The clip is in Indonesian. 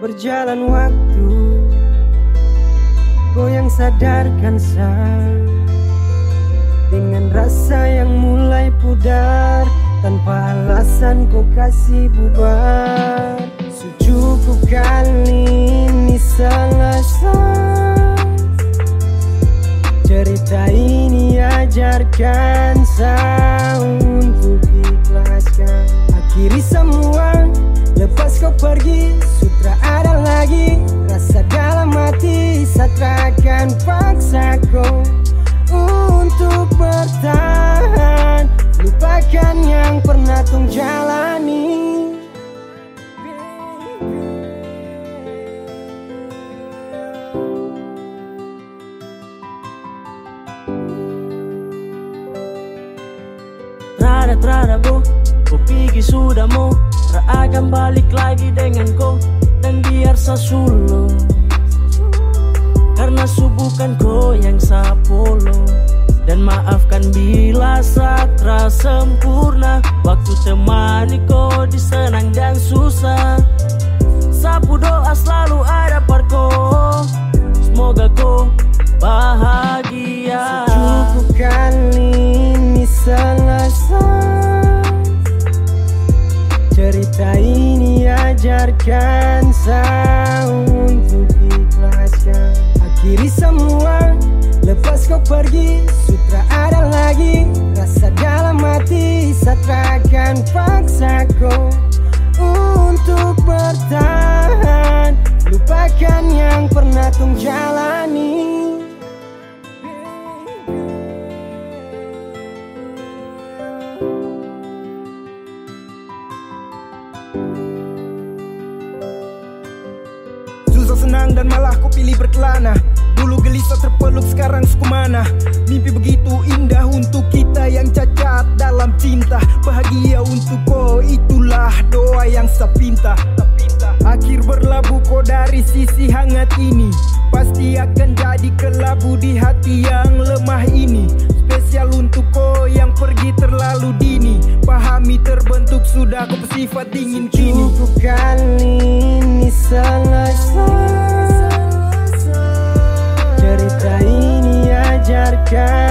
Berjalan waktu, kau yang sadarkan saya dengan rasa yang mulai pudar. Tanpa alasan kau kasih bubar. Secukup kali ini selesai. Cerita ini ajarkan saya untuk ikhlaskan. Akhiri semua, lepas kau pergi. Sutra ada lagi, rasa dalam hati. Saya akan paksa kau untuk bertahan. Lupakan yang pernah tung jalani. Rada bo, kau pergi sudah mau. Ra akan balik lagi dengan kau. Dan biar sasulo, karena bukan kau yang sapolo. Dan maafkan bila satra sempurna. Waktu temani kau di senang dan susah. Sapu doa selalu ada par kau. Semoga kau bahagia. Secukup kali ini selesai. Cerita ini ajarkan saya untuk ikhlaskan. Akhiri semua, lepas kau pergi. Sutra ada lagi, rasa dalam hati. Saya akan paksa kau untuk bertahan. Lupakan yang pernah tung jalani. Susah senang dan malah kau pilih berkelana. Dulu gelisah terpeluk, sekarang suku mana. Mimpi begitu indah untuk kita yang cacat dalam cinta. Bahagia untuk kau, itulah doa yang saya pinta. Akhir berlabuh kau dari sisi hangat ini. Pasti akan jadi kelabu di hati yang lemah ini. Spesial untuk kau yang pergi terlalu dini. Pahami terbentuk sudah kau bersifat dingin kini. Cukup kali ini selesai. Cerita ini ajarkan